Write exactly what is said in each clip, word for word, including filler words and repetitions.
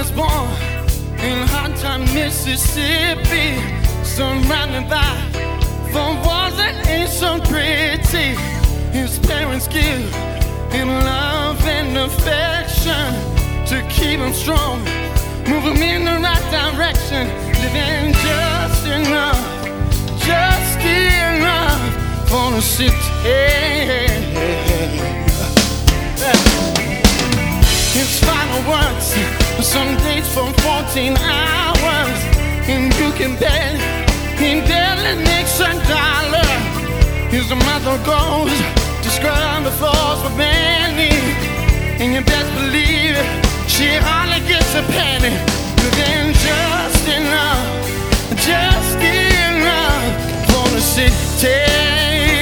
was born in hot time Mississippi, surrounded by four walls that ain't so pretty. His parents give him love and affection to keep him strong, move him in the right direction, living just enough, just enough for the city. His final words, some days for fourteen hours, and you can bet he barely makes a dollar. His mother goes to scrub the floors for Benny, and you best believe she hardly gets a penny. Living just enough, just enough for the city.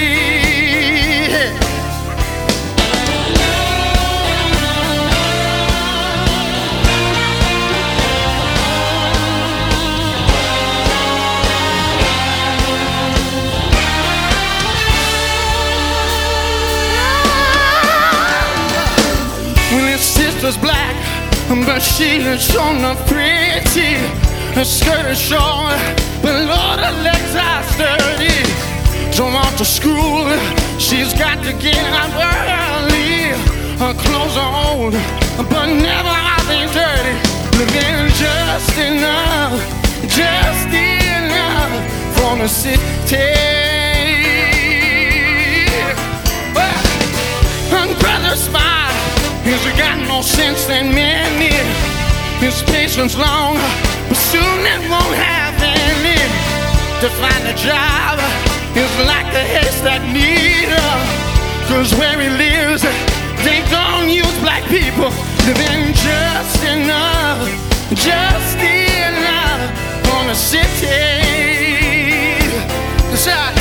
Was black, but she is sure enough pretty. Her skirt is short, but Lord, her legs are sturdy. Don't want to school, she's got to get up early. Her clothes are old, but never are they dirty. Living just enough, just enough for the city. Well, her brother smiled. He's got more sense than many. His patience long, but soon it won't have any. To find a job is like a haystack needle, 'cause where he lives, they don't use black people. Living just enough, just enough for the city. Decide.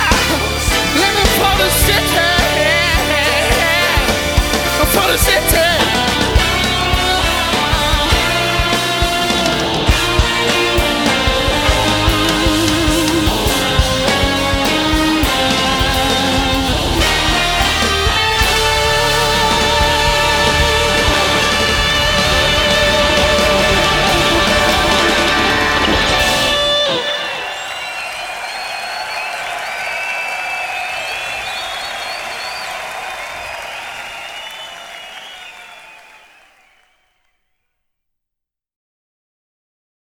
City.